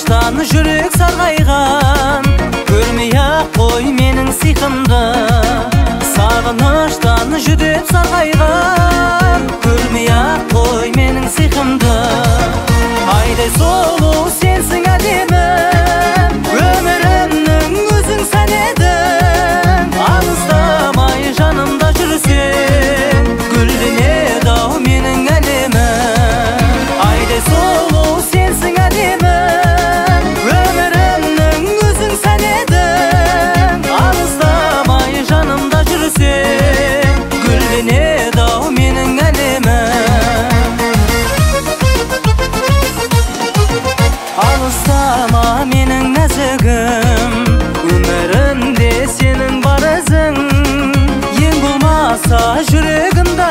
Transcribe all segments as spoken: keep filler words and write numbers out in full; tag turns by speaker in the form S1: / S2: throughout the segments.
S1: Sağыныштан жүрек сарғайған, көрмей-ақ қой менің сиқымды. Сағыныштан жүдеп сарғайған, көрмей-ақ қой менің сиқымды. Айдай сұлу сенсің әдемі, өмірімнің өзің сән едің. Алыстамай жанымда жүрсең, гүлденеді-ау менің әлемім. Айдай сұлу сенсің әдемі, өмірімнің өзің сән едің. Алыстамай жанымда жүрсең, гүлденеді-ау менің әлемім. Алыстама менің нәзігім, өмірімде сенің бар ізің. Ең болмаса жүрегімді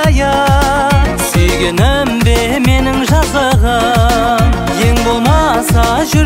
S1: аяп, сүйгенім бе менің жазығым. Ең болмаса жүрегімді